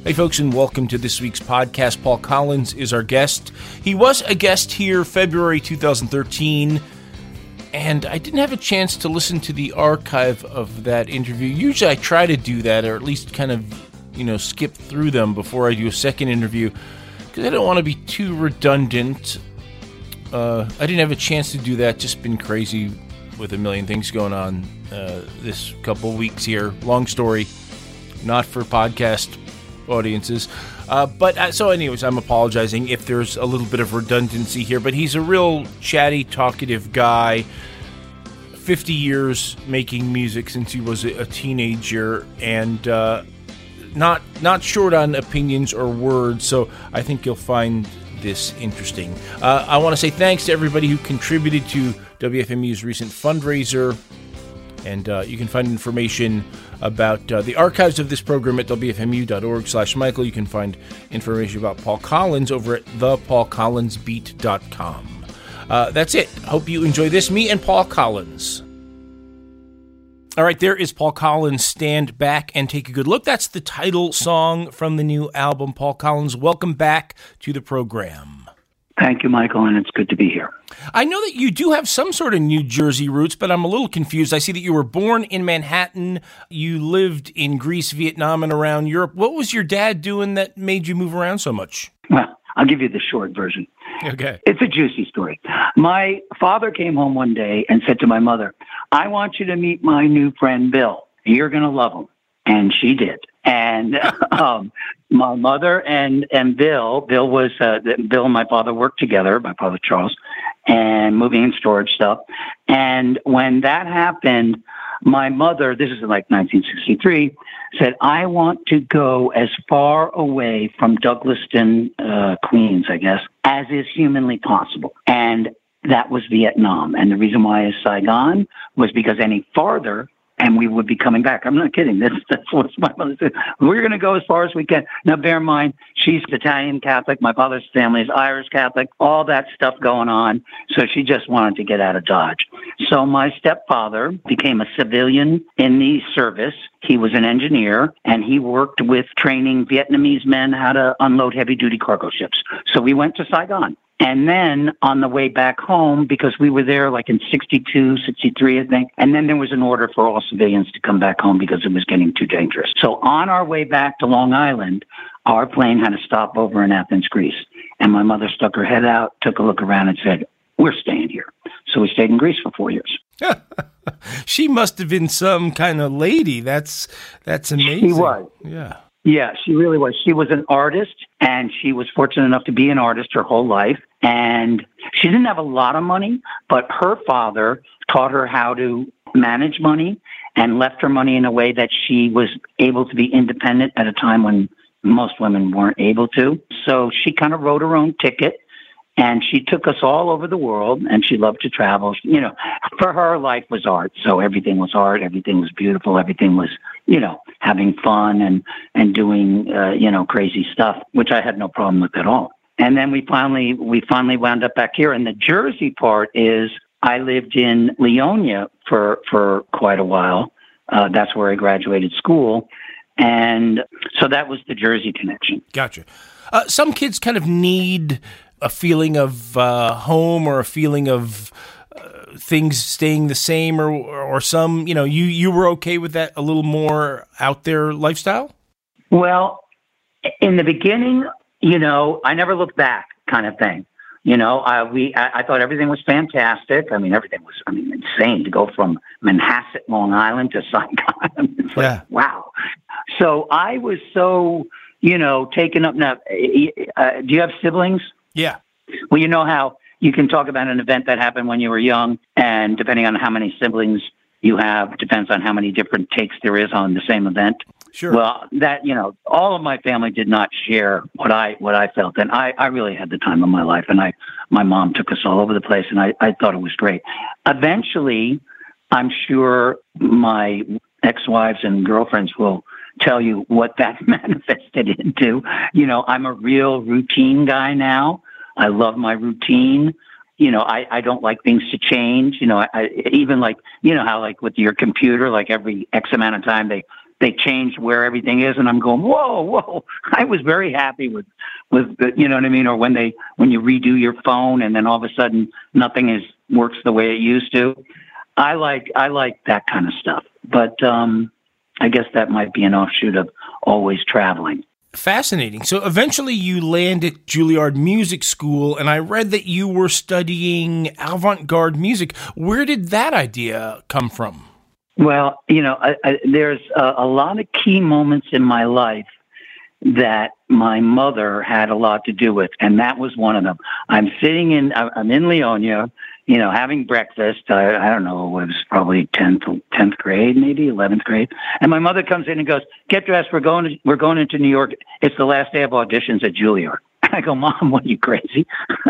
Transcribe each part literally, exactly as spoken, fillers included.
Hey folks, and welcome to this week's podcast. Paul Collins is our guest. He was a guest here February two thousand thirteen, and I didn't have a chance to listen to the archive of that interview. Usually I try to do that, or at least kind of, you know, skip through them before I do a second interview, because I don't want to be too redundant. Uh, I didn't have a chance to do that, just been crazy with a million things going on uh, this couple weeks here. Long story, not for podcast audiences. Uh, but uh, so anyways, I'm apologizing if there's a little bit of redundancy here, but he's a real chatty, talkative guy. fifty years making music since he was a, a teenager, and uh, not not short on opinions or words, so I think you'll find this interesting. Uh, I want to say thanks to everybody who contributed to W F M U's recent fundraiser. And uh, you can find information about uh, the archives of this program at W F M U dot org slash Michael. You can find information about Paul Collins over at the paul collins beat dot com. Uh, that's it. Hope you enjoy this. Me and Paul Collins. All right, there is Paul Collins, Stand Back and Take a Good Look. That's the title song from the new album. Paul Collins, welcome back to the program. Thank you, Michael, and it's good to be here. I know that you do have some sort of New Jersey roots, but I'm a little confused. I see that you were born in Manhattan. You lived in Greece, Vietnam, and around Europe. What was your dad doing that made you move around so much? Well, I'll give you the short version. Okay. It's a juicy story. My father came home one day and said to my mother, I want you to meet my new friend, Bill. You're going to love him. And she did. And um, my mother and, and Bill, Bill was, uh, Bill and my father worked together, my father Charles, and moving and storage stuff. And when that happened, my mother, this is like nineteen sixty-three, said, I want to go as far away from Douglaston, uh, Queens, I guess, as is humanly possible. And that was Vietnam. And the reason why is Saigon was because any farther, and we would be coming back. I'm not kidding. That's, that's what my mother said. We're going to go as far as we can. Now, bear in mind, she's Italian Catholic. My father's family is Irish Catholic. All that stuff going on. So she just wanted to get out of Dodge. So my stepfather became a civilian in the service. He was an engineer, and he worked with training Vietnamese men how to unload heavy-duty cargo ships. So we went to Saigon. And then on the way back home, because we were there like in sixty-two, sixty-three, I think, and then there was an order for all civilians to come back home because it was getting too dangerous. So on our way back to Long Island, our plane had to stop over in Athens, Greece. And my mother stuck her head out, took a look around and said, we're staying here. So we stayed in Greece for four years. She must have been some kind of lady. That's, that's amazing. She was. Yeah. Yeah, she really was. She was an artist, and she was fortunate enough to be an artist her whole life. And she didn't have a lot of money, but her father taught her how to manage money and left her money in a way that she was able to be independent at a time when most women weren't able to. So she kind of wrote her own ticket. And she took us all over the world, and she loved to travel. You know, for her, life was art. So everything was art. Everything was beautiful. Everything was, you know, having fun and, and doing, uh, you know, crazy stuff, which I had no problem with at all. And then we finally, we finally wound up back here. And the Jersey part is I lived in Leonia for, for quite a while. Uh, that's where I graduated school. And so that was the Jersey connection. Gotcha. Uh, some kids kind of need a feeling of uh, home or a feeling of uh, things staying the same, or or some, you know, you, you were okay with that a little more out there lifestyle? Well, in the beginning, you know, I never looked back kind of thing. You know, uh, we I, I thought everything was fantastic. I mean, everything was, I mean, insane to go from Manhasset, Long Island to Saigon. It's like, yeah. Wow. So I was so, you know, taken up. Now, uh, do you have siblings? Yeah. Well, you know how you can talk about an event that happened when you were young, and depending on how many siblings you have, depends on how many different takes there is on the same event. Sure. Well, that, you know, all of my family did not share what I what I felt, and I, I really had the time of my life, and I my mom took us all over the place, and I, I thought it was great. Eventually, I'm sure my ex-wives and girlfriends will tell you what that manifested into. You know, I'm a real routine guy now. I love my routine. You know, I, I don't like things to change. You know, I, I even like, you know, how like with your computer, like every X amount of time they they changed where everything is, and I'm going, whoa, whoa. I was very happy with, with the, you know what I mean? Or when they, when you redo your phone and then all of a sudden nothing is, works the way it used to. I like, I like that kind of stuff. But um, I guess that might be an offshoot of always traveling. Fascinating. So eventually you land at Juilliard Music School, and I read that you were studying avant-garde music. Where did that idea come from? Well, you know, I, I, there's a, a lot of key moments in my life that my mother had a lot to do with, and that was one of them. I'm sitting in, I'm in Leonia, you know, having breakfast. I, I don't know, it was probably tenth, tenth grade, maybe eleventh grade. And my mother comes in and goes, "Get dressed. We're going to, we're going into New York. It's the last day of auditions at Juilliard." I go, "Mom, what are you, crazy?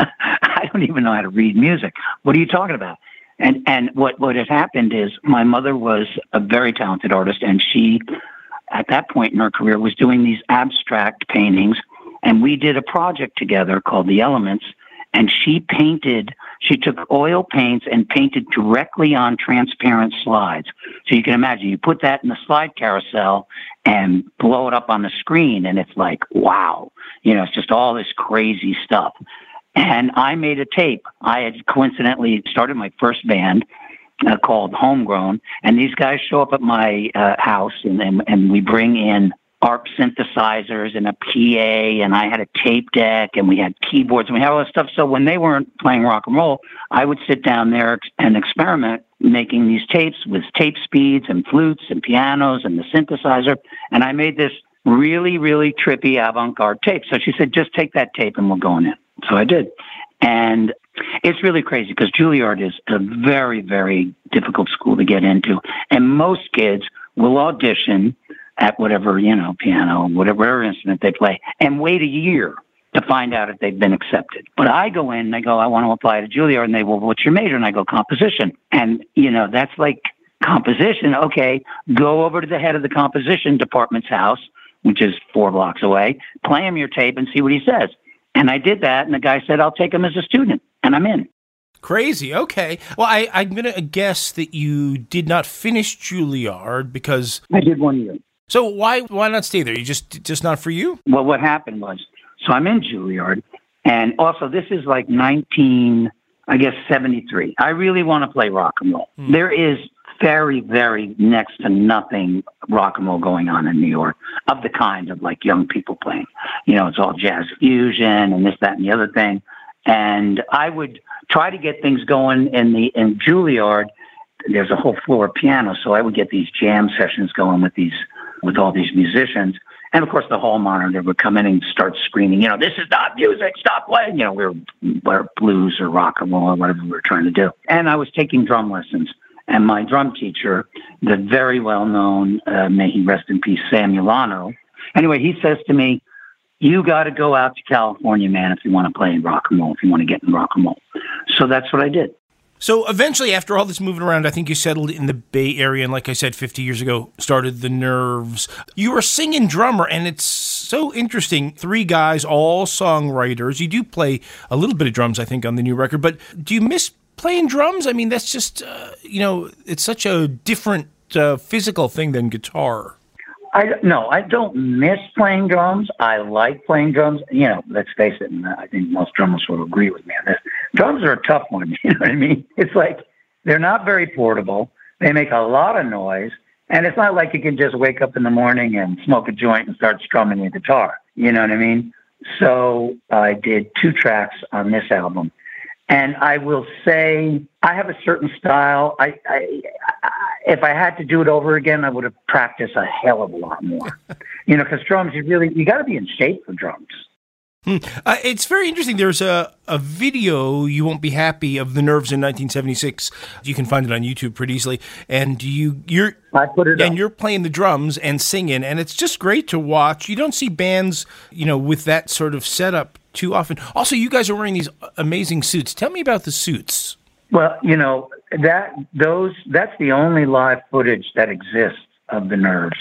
I don't even know how to read music. What are you talking about?" And and what, what had happened is my mother was a very talented artist, and she, at that point in her career, was doing these abstract paintings. And we did a project together called The Elements, and she painted, she took oil paints and painted directly on transparent slides. So you can imagine, you put that in the slide carousel and blow it up on the screen, and it's like, wow. You know, it's just all this crazy stuff. And I made a tape. I had coincidentally started my first band uh, called Homegrown. And these guys show up at my uh, house, and, and and we bring in A R P synthesizers and a P A, and I had a tape deck, and we had keyboards, and we had all this stuff. So when they weren't playing rock and roll, I would sit down there and experiment making these tapes with tape speeds and flutes and pianos and the synthesizer. And I made this really, really trippy avant-garde tape. So she said, "Just take that tape and we're going in." So I did. And it's really crazy because Juilliard is a very, very difficult school to get into. And most kids will audition at whatever, you know, piano, whatever instrument they play, and wait a year to find out if they've been accepted. But I go in and I go, "I want to apply to Juilliard." And they, "Well, what's your major?" And I go, "Composition." And, you know, that's like, composition. Okay, go over to the head of the composition department's house, which is four blocks away, play him your tape and see what he says. And I did that, and the guy said, "I'll take him as a student," and I'm in. Crazy. Okay. Well, I, I'm going to guess that you did not finish Juilliard because... I did one year. So why why not stay there? You just just not for you? Well, what happened was, so I'm in Juilliard, and also this is like nineteen, I guess, seventy-three. I really want to play rock and roll. Hmm. There is very, very next to nothing rock and roll going on in New York of the kind of like young people playing. You know, it's all jazz fusion and this, that, and the other thing. And I would try to get things going in the in Juilliard. There's a whole floor of piano, so I would get these jam sessions going with these with all these musicians. And of course, the hall monitor would come in and start screaming, you know, "This is not music, stop playing." You know, we were, we were blues or rock and roll or whatever we were trying to do. And I was taking drum lessons. And my drum teacher, the very well-known, uh, may he rest in peace, Sam Milano. Anyway, he says to me, "You got to go out to California, man, if you want to play rock and roll, if you want to get in rock and roll." So that's what I did. So eventually, after all this moving around, I think you settled in the Bay Area, and like I said, fifty years ago, started the Nerves. You were a singing drummer, and it's so interesting. Three guys, all songwriters. You do play a little bit of drums, I think, on the new record, but do you miss playing drums? I mean, that's just, uh, you know, it's such a different uh, physical thing than guitar. I, no, I don't miss playing drums. I like playing drums. You know, let's face it, and I think most drummers will agree with me on this. Drums are a tough one, you know what I mean? It's like, they're not very portable. They make a lot of noise. And it's not like you can just wake up in the morning and smoke a joint and start strumming your guitar. You know what I mean? So I did two tracks on this album. And I will say I have a certain style. I, I, I, if I had to do it over again, I would have practiced a hell of a lot more. You know, because drums, you really, you got to be in shape for drums. Hmm. Uh, it's very interesting. There's a, a video, You Won't Be Happy, of the Nerves in nineteen seventy-six. You can find it on YouTube pretty easily. And you, you're I put it and up. You're playing the drums and singing, and it's just great to watch. You don't see bands, you know, with that sort of setup too often. Also, you guys are wearing these amazing suits. Tell me about the suits. Well, you know, that those that's the only live footage that exists of the Nerves.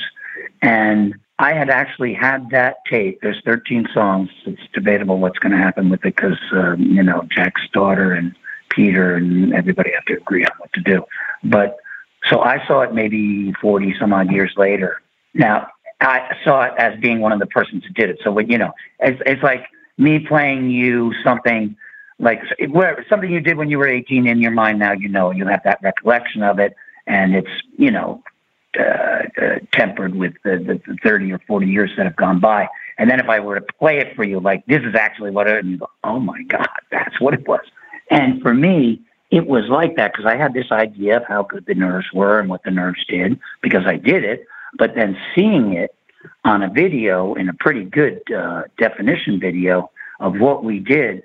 And I had actually had that tape. There's thirteen songs. It's debatable what's going to happen with it because, um, you know, Jack's daughter and Peter and everybody have to agree on what to do. But so I saw it maybe forty some odd years later. Now, I saw it as being one of the persons who did it. So, when, you know, it's, it's like me playing you something like whatever, something you did when you were eighteen in your mind. Now, you know, you have that recollection of it, and it's, you know, uh, uh, tempered with the, the, the thirty or forty years that have gone by. And then if I were to play it for you, like, this is actually what it, and you go, oh my God, that's what it was. And for me, it was like that because I had this idea of how good the Nerves were and what the Nerves did because I did it. But then seeing it on a video, in a pretty good uh, definition video of what we did,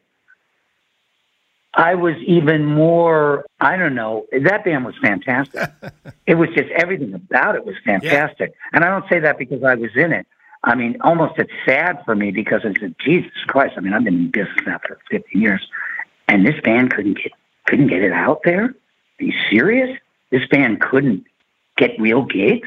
I was even more, I don't know, that band was fantastic. It was just, everything about it was fantastic. Yeah. And I don't say that because I was in it. I mean, almost it's sad for me because it's a, Jesus Christ. I mean, I've been in business now for fifteen years, and this band couldn't get couldn't get it out there. Are you serious? This band couldn't get real gigs,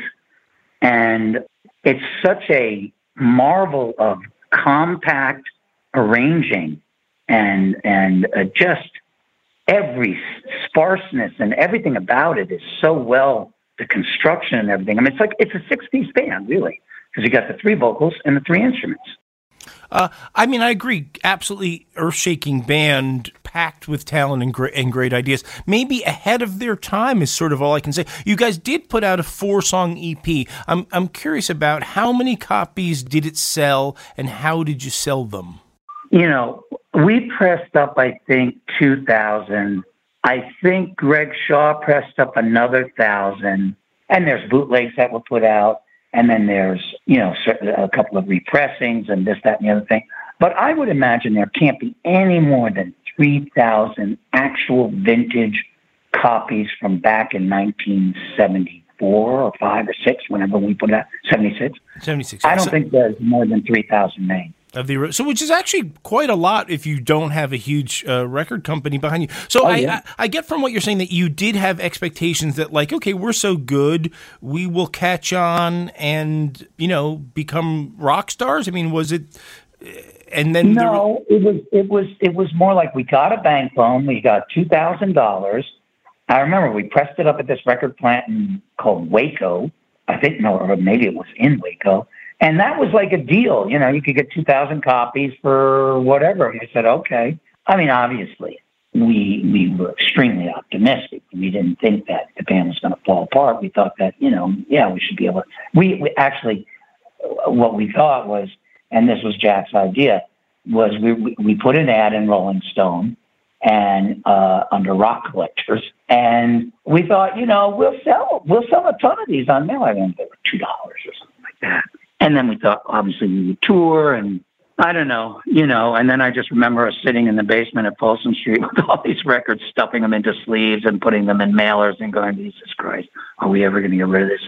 and it's such a marvel of compact arranging and and uh, just every sparseness and everything about it is so well, the construction and everything. I mean, it's like it's a six-piece band, really. Because you got the three vocals and the three instruments. Uh, I mean, I agree. Absolutely earth-shaking band, packed with talent and great, and great ideas. Maybe ahead of their time is sort of all I can say. You guys did put out a four-song E P. I'm I'm curious about how many copies did it sell, and how did you sell them? You know, we pressed up, I think, two thousand. I think Greg Shaw pressed up another thousand. And there's bootlegs that were put out. And then there's, you know, a couple of repressings and this, that, and the other thing. But I would imagine there can't be any more than three thousand actual vintage copies from back in nineteen seventy-four or five or six, whenever we put it out, seventy-six. seventy-six. I don't so, think there's more than three thousand names. Of the, so which is actually quite a lot if you don't have a huge uh, record company behind you. So oh, I, yeah. I I get from what you're saying that you did have expectations that, like, okay, we're so good, we will catch on and, you know, become rock stars. I mean, was it? And then no, there, it was it was it was more like we got a bank loan, we got two thousand dollars. I remember we pressed it up at this record plant in, called Waco. I think no, or maybe it was in Waco. And that was like a deal. You know, you could get two thousand copies for whatever. And we said, okay. I mean, obviously, we we were extremely optimistic. We didn't think that the band was going to fall apart. We thought that, you know, yeah, we should be able to. We, we actually, what we thought was, and this was Jack's idea, was we we, we put an ad in Rolling Stone and uh, under Rock Collectors. And we thought, you know, we'll sell, we'll sell a ton of these on mail. I think they were two dollars or something like that. And then we thought, obviously, we would tour, and I don't know, you know. And then I just remember us sitting in the basement at Folsom Street with all these records, stuffing them into sleeves and putting them in mailers and going, Jesus Christ, are we ever going to get rid of this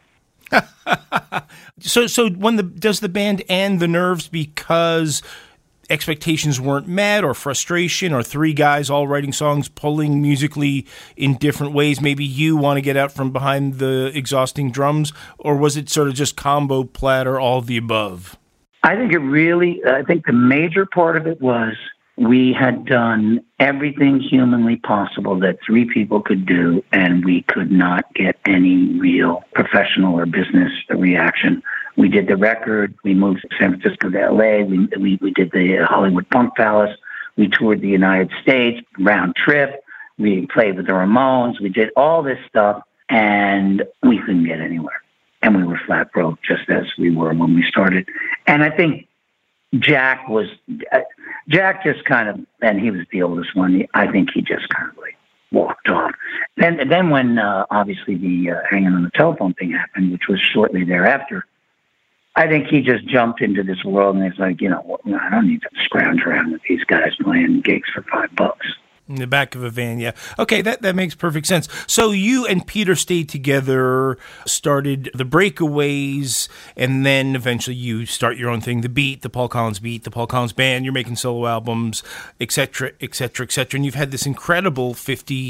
stuff? so so when the does the band end the Nerves because expectations weren't met, or frustration, or three guys all writing songs, pulling musically in different ways? Maybe you want to get out from behind the exhausting drums, or was it sort of just combo platter, all of the above? I think it really, I think the major part of it was we had done everything humanly possible that three people could do, and we could not get any real professional or business reaction. We did the record. We moved to San Francisco to L A. We, we we did the Hollywood Punk Palace. We toured the United States, round trip. We played with the Ramones. We did all this stuff, and we couldn't get anywhere. And we were flat broke, just as we were when we started. And I think Jack was, uh, Jack just kind of, and he was the oldest one. He, I think he just kind of like walked off. Then, then when uh, obviously the uh, hanging on the telephone thing happened, which was shortly thereafter, I think he just jumped into this world and he's like, you know, I don't need to scrounge around with these guys playing gigs for five bucks. In the back of a van, yeah. Okay, that, that makes perfect sense. So you and Peter stayed together, started the Breakaways, and then eventually you start your own thing, The Beat, the Paul Collins Beat, the Paul Collins Band. You're making solo albums, et cetera, et cetera, et cetera. And you've had this incredible fifty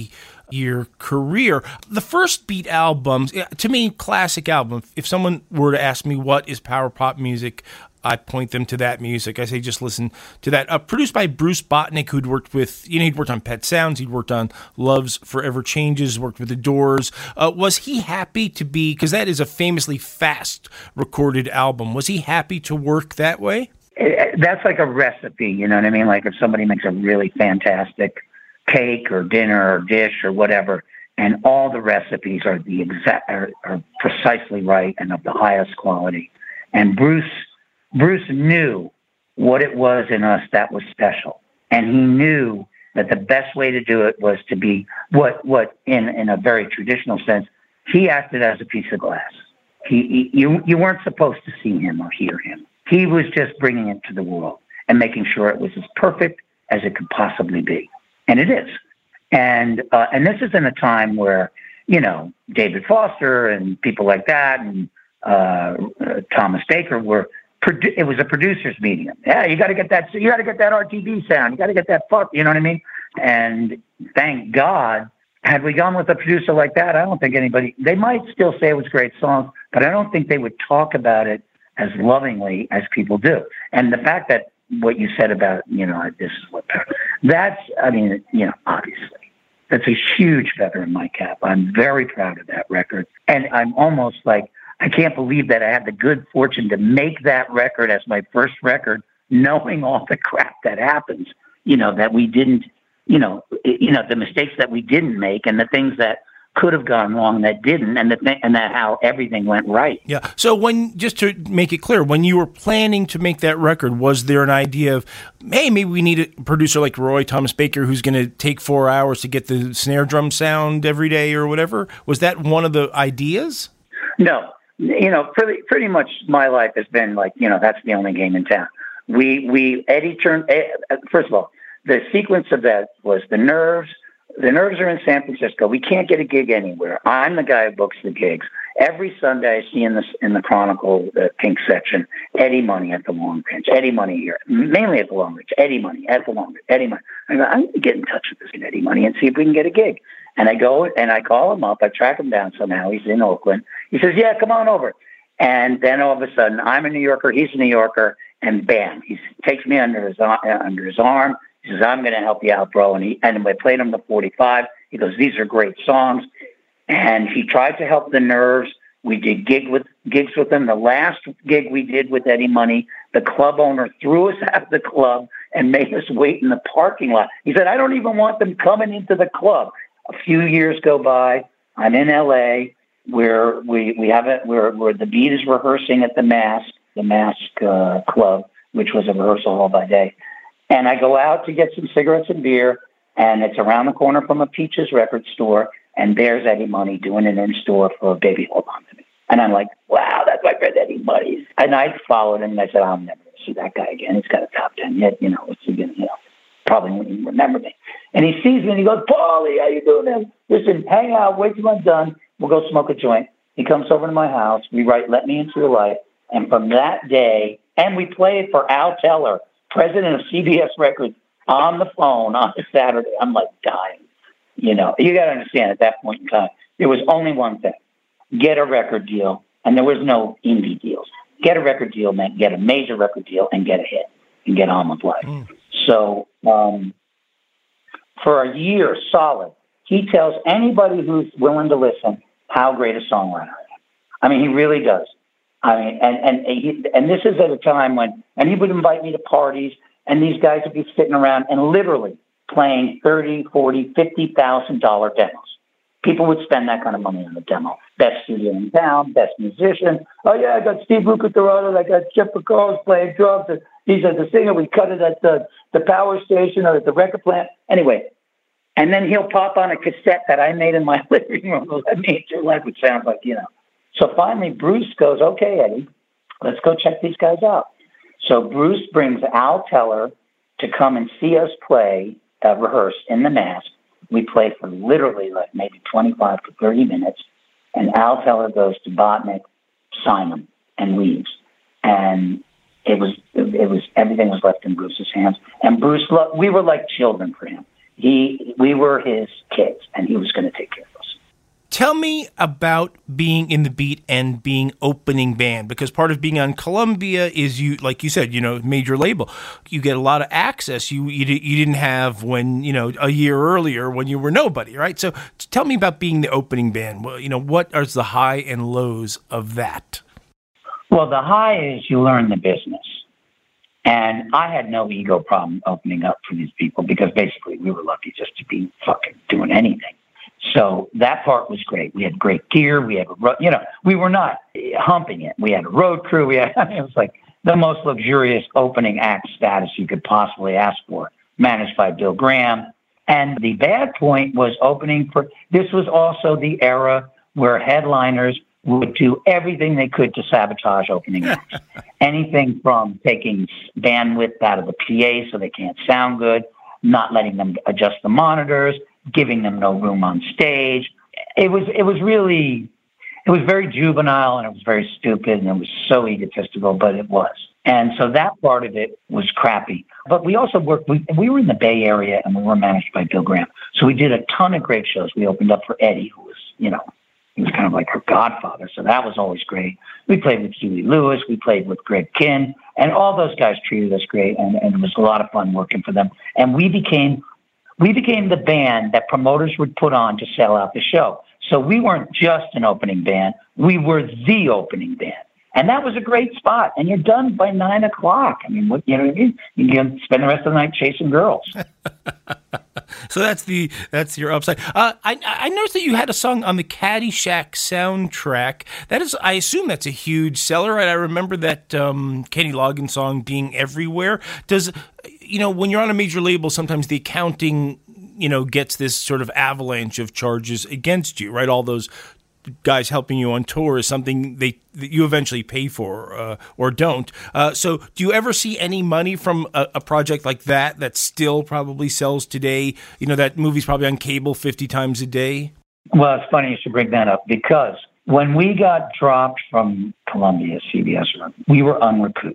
your career. The First Beat albums, to me, classic album. If someone were to ask me what is power pop music, I point them to that music. I say just listen to that. Uh, produced by Bruce Botnick, who'd worked with, you know, he'd worked on Pet Sounds, he'd worked on Love's Forever Changes, worked with The Doors. Uh, was he happy to be, because that is a famously fast recorded album, was he happy to work that way? That's like a recipe, you know what I mean? Like if somebody makes a really fantastic cake or dinner or dish or whatever, and all the recipes are the exact are, are precisely right and of the highest quality. And Bruce Bruce knew what it was in us that was special, and he knew that the best way to do it was to be what what in in a very traditional sense. He acted as a piece of glass. He, he you you weren't supposed to see him or hear him. He was just bringing it to the world and making sure it was as perfect as it could possibly be. And it is. And uh, and this is in a time where, you know, David Foster and people like that and uh, uh, Thomas Baker were, produ- it was a producer's medium. Yeah, you got to get that, you got to get that R T B sound. You got to get that fuck, you know what I mean? And thank God, had we gone with a producer like that, I don't think anybody, they might still say it was great songs, but I don't think they would talk about it as lovingly as people do. And the fact that what you said about, you know, this is what, that's, I mean, you know, obviously, that's a huge feather in my cap. I'm very proud of that record. And I'm almost like, I can't believe that I had the good fortune to make that record as my first record, knowing all the crap that happens, you know, that we didn't, you know, you know, the mistakes that we didn't make and the things that could have gone wrong that didn't, and the th- and that how everything went right. Yeah. So when, just to make it clear, when you were planning to make that record, was there an idea of, hey, maybe we need a producer like Roy Thomas Baker who's going to take four hours to get the snare drum sound every day or whatever? Was that one of the ideas? No. You know, pretty pretty much my life has been like, you know, that's the only game in town. We we Eddie turned. First of all, the sequence of that was the Nerves. The Nerves are in San Francisco. We can't get a gig anywhere. I'm the guy who books the gigs. Every Sunday I see in the, in the Chronicle, the Pink section, Eddie Money at the Long Range. Eddie Money here. Mainly at the Long Range. Eddie Money at the Long Range. Eddie Money. I go, I'm going to get in touch with this Eddie Money and see if we can get a gig. And I go and I call him up. I track him down somehow. He's in Oakland. He says, yeah, come on over. And then all of a sudden, I'm a New Yorker. He's a New Yorker. And bam, he takes me under his, uh, under his arm. He says, I'm going to help you out, bro. And he, and I played him the forty-five. He goes, these are great songs. And he tried to help the Nerves. We did gig with gigs with him. The last gig we did with Eddie Money, the club owner threw us out of the club and made us wait in the parking lot. He said, I don't even want them coming into the club. A few years go by. I'm in L A where we, we have it, where, where the Beat is rehearsing at the Mask, the Mask uh, Club, which was a rehearsal hall by day. And I go out to get some cigarettes and beer, and it's around the corner from a Peaches record store, and there's Eddie Money doing an in-store for Baby Hold On to Me. And I'm like, wow, that's my friend Eddie Money. And I followed him, and I said, I'm never going to see that guy again. He's got a top ten hit, you know, what's he going to, you know, probably won't even remember me. And he sees me, and he goes, Paulie, how you doing, man? Listen, hang out, wait till I'm done. We'll go smoke a joint. He comes over to my house. We write Let Me Into Your Life. And from that day, and we played for Al Teller, president of C B S Records, on the phone on a Saturday. I'm like dying. You know, you got to understand at that point in time, there was only one thing: get a record deal. And there was no indie deals. Get a record deal meant get a major record deal and get a hit and get on with life. Mm. So um, for a year solid, he tells anybody who's willing to listen how great a songwriter I am. I mean, he really does. I mean, and and he, and this is at a time when, and he would invite me to parties, and these guys would be sitting around and literally playing thirty, forty, fifty thousand dollar demos. People would spend that kind of money on a demo. Best studio in town, best musician. Oh yeah, I got Steve Bucatharotto, I got Jeff Picaros playing drums. And he's a, the singer. We cut it at the the power station or at the record plant. Anyway, and then he'll pop on a cassette that I made in my living room. Let Me Into Your Life, which sounds like, you know. So finally, Bruce goes, okay, Eddie, let's go check these guys out. So Bruce brings Al Teller to come and see us play, uh, rehearse in the Mask. We play for literally like maybe twenty-five to thirty minutes. And Al Teller goes to Botnick, sign him, and leaves. And it was, it was, everything was left in Bruce's hands. And Bruce, we were like children for him. He, we were his kids, and he was going to take care of us. Tell me about being in the Beat and being opening band, because part of being on Columbia is you, like you said, you know, major label. You get a lot of access you you, you didn't have when, you know, a year earlier when you were nobody, right? So tell me about being the opening band. Well, you know, what are the high and lows of that? Well, the high is you learn the business. And I had no ego problem opening up for these people because basically we were lucky just to be fucking doing anything. So that part was great. We had great gear. We had, you know, we were not humping it. We had a road crew. We had, I mean, it was like the most luxurious opening act status you could possibly ask for, managed by Bill Graham. And the bad point was opening for, this was also the era where headliners would do everything they could to sabotage opening acts. Anything from taking bandwidth out of the P A so they can't sound good, not letting them adjust the monitors, giving them no room on stage. It was it was really, it was very juvenile and it was very stupid and it was so egotistical, but it was. And so that part of it was crappy. But we also worked, we, we were in the Bay Area and we were managed by Bill Graham. So we did a ton of great shows. We opened up for Eddie, who was, you know, he was kind of like her godfather. So that was always great. We played with Huey Lewis. We played with Greg Kihn. And all those guys treated us great. And, and it was a lot of fun working for them. And we became we became the band that promoters would put on to sell out the show. So we weren't just an opening band. We were the opening band. And that was a great spot. And you're done by nine o'clock. I mean, what, you know what I mean? You can spend the rest of the night chasing girls. So that's the that's your upside. Uh, I I noticed that you had a song on the Caddyshack soundtrack. That is, I assume that's a huge seller. Right? I remember that um, Kenny Loggins song being everywhere. Does you know when you're on a major label, sometimes the accounting you know gets this sort of avalanche of charges against you, right? All those guys helping you on tour is something they that you eventually pay for uh, or don't. Uh, so do you ever see any money from a, a project like that that still probably sells today? You know, that movie's probably on cable fifty times a day. Well, it's funny you should bring that up because when we got dropped from Columbia, C B S, we were unrecouped.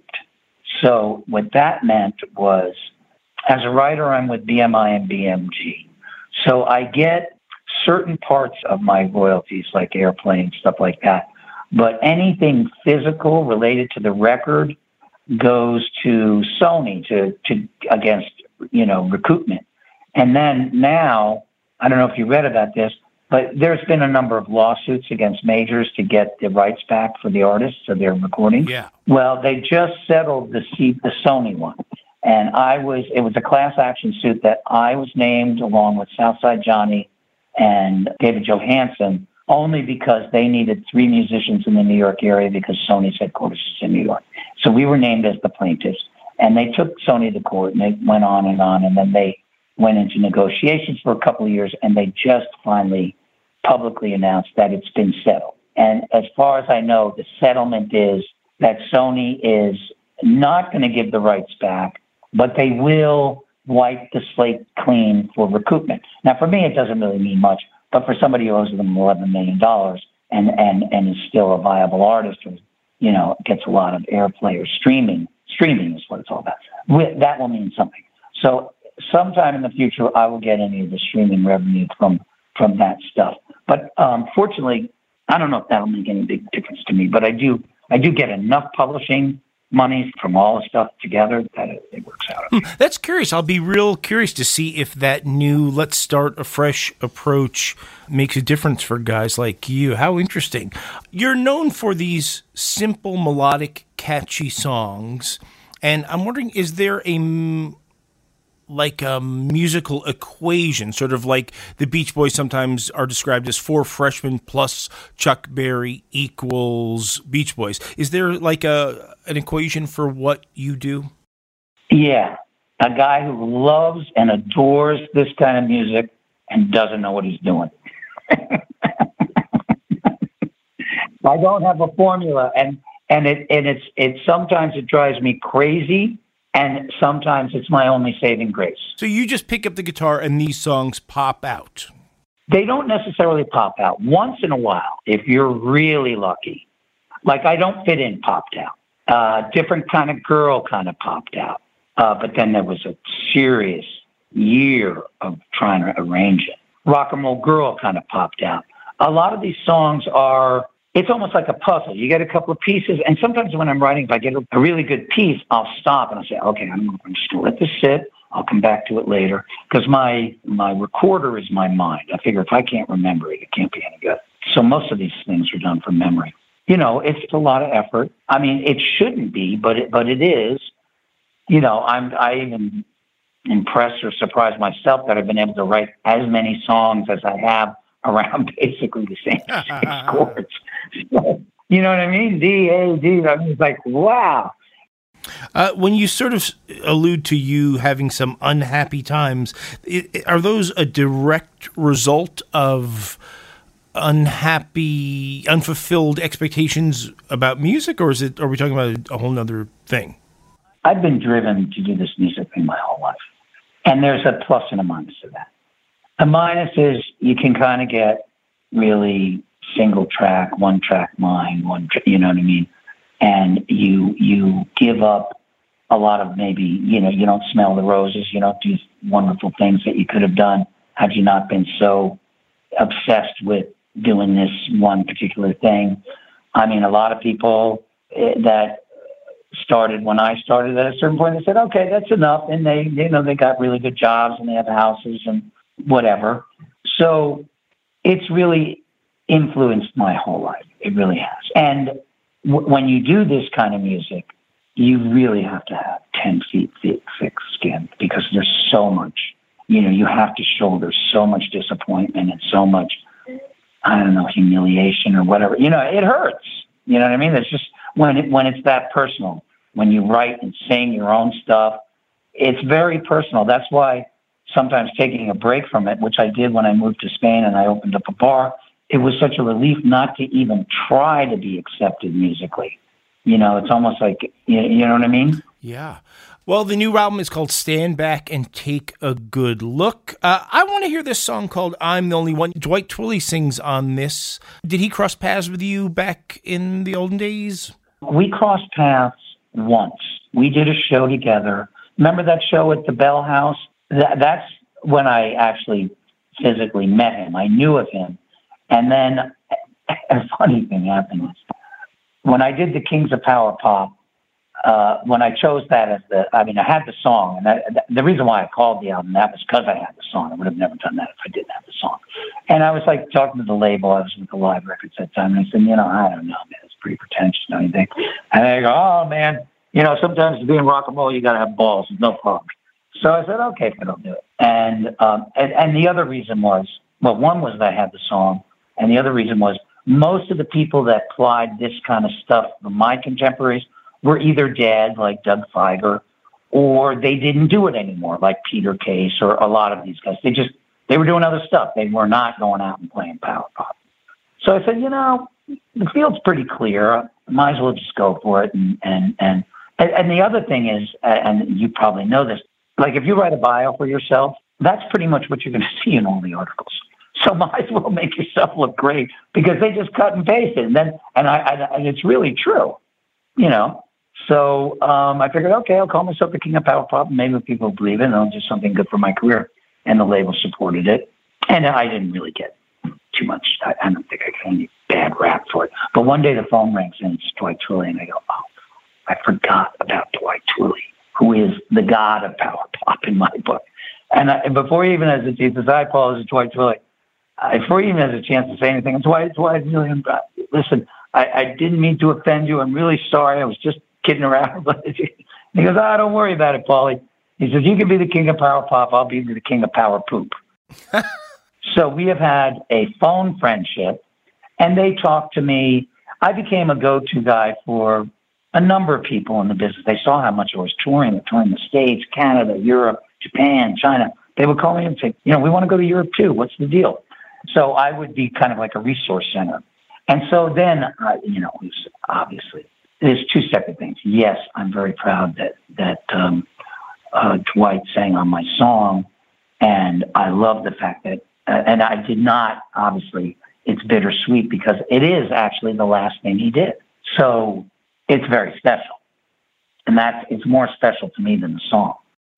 So what that meant was, as a writer, I'm with B M I and B M G. So I get certain parts of my royalties, like airplane, stuff like that. But anything physical related to the record goes to Sony to, to against, you know, recoupment. And then now, I don't know if you read about this, but there's been a number of lawsuits against majors to get the rights back for the artists of their recordings. Yeah. Well, they just settled the C, the Sony one. And I was, it was a class action suit that I was named along with Southside Johnny and David Johansen, only because they needed three musicians in the New York area because Sony's headquarters is in New York. So we were named as the plaintiffs. And they took Sony to court, and they went on and on, and then they went into negotiations for a couple of years, and they just finally publicly announced that it's been settled. And as far as I know, the settlement is that Sony is not going to give the rights back, but they will wipe the slate clean for recoupment. Now, for me, it doesn't really mean much, but for somebody who owes them eleven million dollars and, and, and is still a viable artist who, you know, gets a lot of airplay or streaming, streaming is what it's all about. That will mean something. So sometime in the future, I will get any of the streaming revenue from, from that stuff. But um, fortunately, I don't know if that'll make any big difference to me, but I do, I do get enough publishing money from all the stuff together that it, it works out. Hmm, that's curious. I'll be real curious to see if that new let's start a fresh approach makes a difference for guys like you. How interesting. You're known for these simple, melodic, catchy songs. And I'm wondering, is there a like a musical equation, sort of like the Beach Boys sometimes are described as four freshmen plus Chuck Berry equals Beach Boys. Is there like a an equation for what you do? Yeah. A guy who loves and adores this kind of music and doesn't know what he's doing. I don't have a formula, and and it and it's it sometimes it drives me crazy. And sometimes it's my only saving grace. So you just pick up the guitar and these songs pop out? They don't necessarily pop out. Once in a while, if you're really lucky. Like I Don't Fit In popped out. Uh, Different Kind of Girl kind of popped out. Uh, but then there was a serious year of trying to arrange it. Rock and Roll Girl kind of popped out. A lot of these songs are, it's almost like a puzzle. You get a couple of pieces, and sometimes when I'm writing, if I get a really good piece, I'll stop and I'll say, okay, I'm, I'm just going to let this sit. I'll come back to it later, because my, my recorder is my mind. I figure if I can't remember it, it can't be any good. So most of these things are done from memory. You know, it's a lot of effort. I mean, it shouldn't be, but it, but it is. You know, I'm, I even impressed or surprised myself that I've been able to write as many songs as I have around basically the same six chords. So, you know what I mean? D, A, D. I mean, it's like, wow. Uh, when you sort of allude to you having some unhappy times, it, are those a direct result of unhappy, unfulfilled expectations about music, or is it? Are we talking about a whole nother thing? I've been driven to do this music thing my whole life, and there's a plus and a minus to that. The minus is you can kind of get really single track, one track mind, one, tra- you know what I mean, and you you give up a lot of maybe you know you don't smell the roses, you don't do wonderful things that you could have done had you not been so obsessed with doing this one particular thing. I mean, a lot of people that started when I started at a certain point, they said, okay, that's enough. And they, you know, they got really good jobs and they have houses and whatever. So it's really influenced my whole life. It really has. And w- when you do this kind of music, you really have to have ten feet thick, thick skin, because there's so much, you know, you have to shoulder so much disappointment and so much, I don't know, humiliation or whatever. You know, it hurts. You know what I mean? It's just when it, when it's that personal, when you write and sing your own stuff, it's very personal. That's why sometimes taking a break from it, which I did when I moved to Spain and I opened up a bar, it was such a relief not to even try to be accepted musically. You know, it's almost like, you you know what I mean? Yeah. Well, the new album is called Stand Back and Take a Good Look. Uh, I want to hear this song called I'm the Only One. Dwight Twilley sings on this. Did he cross paths with you back in the olden days? We crossed paths once. We did a show together. Remember that show at the Bell House? That, that's when I actually physically met him. I knew of him. And then a funny thing happened. When I did the Kings of Power Pop, uh, when I chose that as the, I mean, I had the song, and that, that, the reason why I called the album that was because I had the song. I would have never done that if I didn't have the song. And I was like talking to the label. I was with the Live Records at that time, and I said, you know, I don't know, man, it's pretty pretentious, don't you think? And they go, oh man, you know, sometimes to be in rock and roll, you got to have balls, no problem. So I said, okay, but I'll do it. And, um, and and the other reason was, well, one was that I had the song, and the other reason was most of the people that applied this kind of stuff from my contemporaries were either dead, like Doug Feiger, or they didn't do it anymore, like Peter Case or a lot of these guys. They just, they were doing other stuff. They were not going out and playing power pop. So I said, you know, the field's pretty clear. Might as well just go for it. And, and, and, and the other thing is, and you probably know this, like if you write a bio for yourself, that's pretty much what you're going to see in all the articles. So might as well make yourself look great, because they just cut and paste it. And then, and I, I and it's really true, you know? So um, I figured, okay, I'll call myself the King of Power Pop. Maybe people believe it, and I'll do something good for my career. And the label supported it. And I didn't really get too much. I, I don't think I got any bad rap for it. But one day the phone rings, and it's Dwight Twilley, and I go, oh, I forgot about Dwight Twilley, who is the god of power pop in my book. And, I, and before he even has a chance to say, hi, Paul, this is Dwight Twilley. Uh, before he even has a chance to say anything, Dwight, Dwight, really, uh, listen, I, I didn't mean to offend you. I'm really sorry. I was just kidding around. He goes, ah, oh, don't worry about it, Paulie. He says, you can be the king of power pop. I'll be the king of power poop. So we have had a phone friendship, and they talk to me. I became a go-to guy for a number of people in the business. They saw how much I was touring, touring the States, Canada, Europe, Japan, China. They would call me and say, you know, we want to go to Europe too. What's the deal? So I would be kind of like a resource center. And so then, uh, you know, it was obviously, there's two separate things. Yes, I'm very proud that, that um, uh, Dwight sang on my song. And I love the fact that, uh, and I did not, obviously, it's bittersweet because it is actually the last thing he did. So it's very special. And that's, it's more special to me than the song.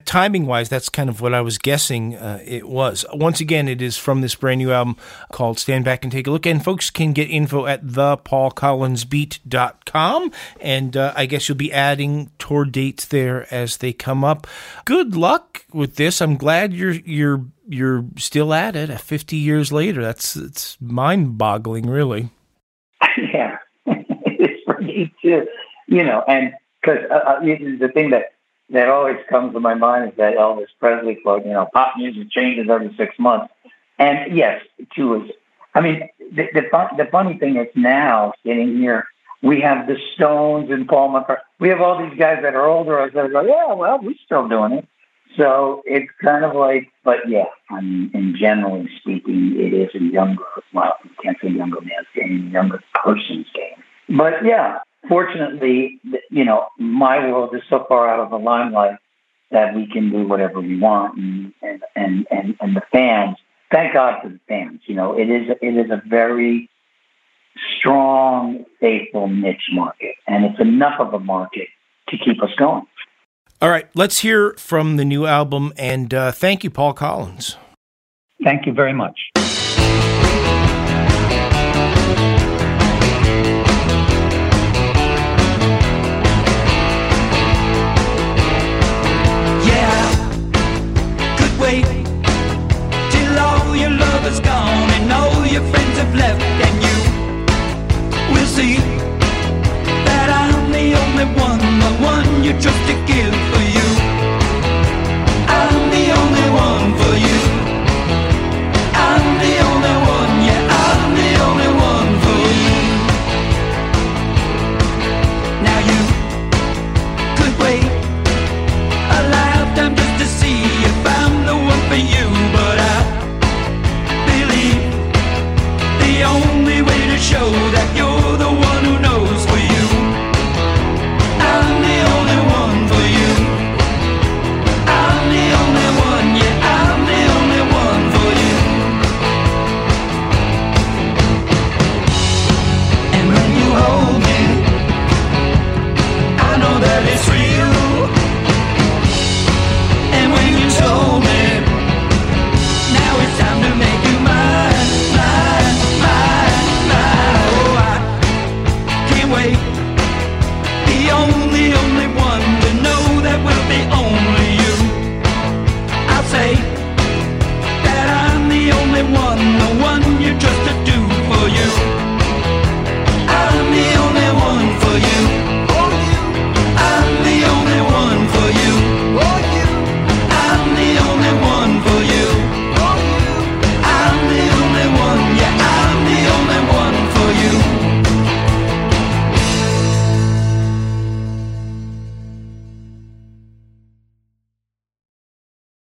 timing-wise, that's kind of what I was guessing uh, it was. Once again, it is from this brand new album called Stand Back and Take a Look. And folks can get info at the paul collins beat dot com. And uh, I guess you'll be adding tour dates there as they come up. Good luck with this. I'm glad you're you're you're still at it fifty years later. That's it's mind-boggling, really. Yeah, it's for me too. You know, and because uh, the thing that that always comes to my mind is that Elvis Presley quote, you know, pop music changes every six months. And yes, too is, I mean, the, the, fun, the funny thing is now, sitting here, we have the Stones and Paul McCartney. We have all these guys that are older that are like, yeah, well, we're still doing it. So it's kind of like, but yeah, I mean, in generally speaking, it is a younger, well, you can't say younger man's game, younger person's game. But yeah, fortunately, you know, my world is so far out of the limelight that we can do whatever we want, and and and and, and the fans. Thank God for the fans. You know, it is it is a very strong, faithful niche market, and it's enough of a market to keep us going. All right, let's hear from the new album, and uh, thank you, Paul Collins. Thank you very much.